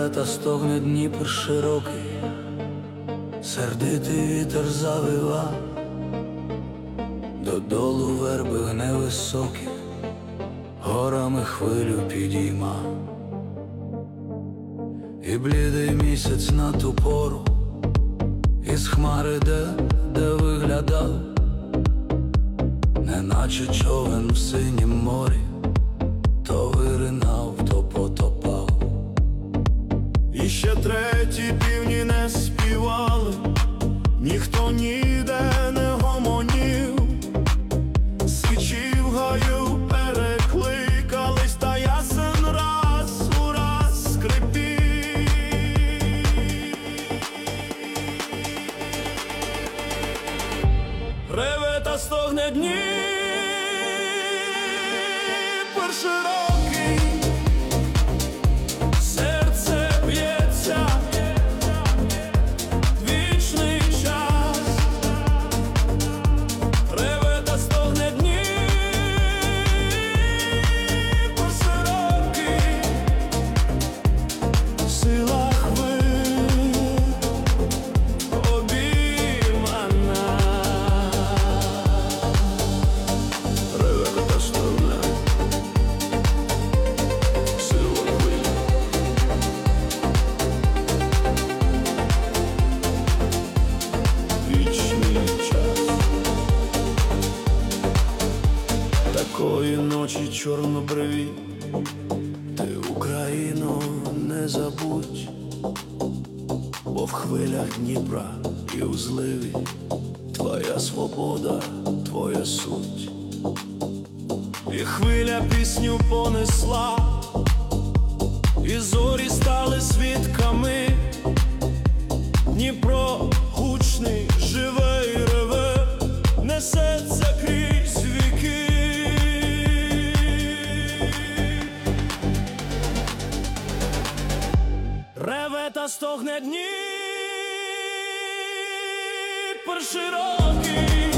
Реве та стогне Дніпр широкий, сердитий вітер завива, додолу верби гне високих, горами хвилю підійма. І блідий місяць на ту пору із хмари де виглядав, неначе човен в синім морі, то виринав, то потопав. І ще треті півні не співали, ніхто ніде не гомонів, сичі в гаю перекликались, та ясен раз у раз скрипів. Реве та стогне Дніпр широкий, серце б'ється, вічний час. Реве та стогне Дніпр широкий, сила хвиль обіймана. Реве та стогне, сила хвиль. Вічний час. Такої ночі чорнобриві, ти, Україно, не забудь, бо в хвилях Дніпра і у зливі твоя свобода, твоя суть. І хвиля пісню понесла, і зорі стали свідками. Дніпро гучний, живе і реве, несеться крізь віки. Реве та стогне Дніпр широкий,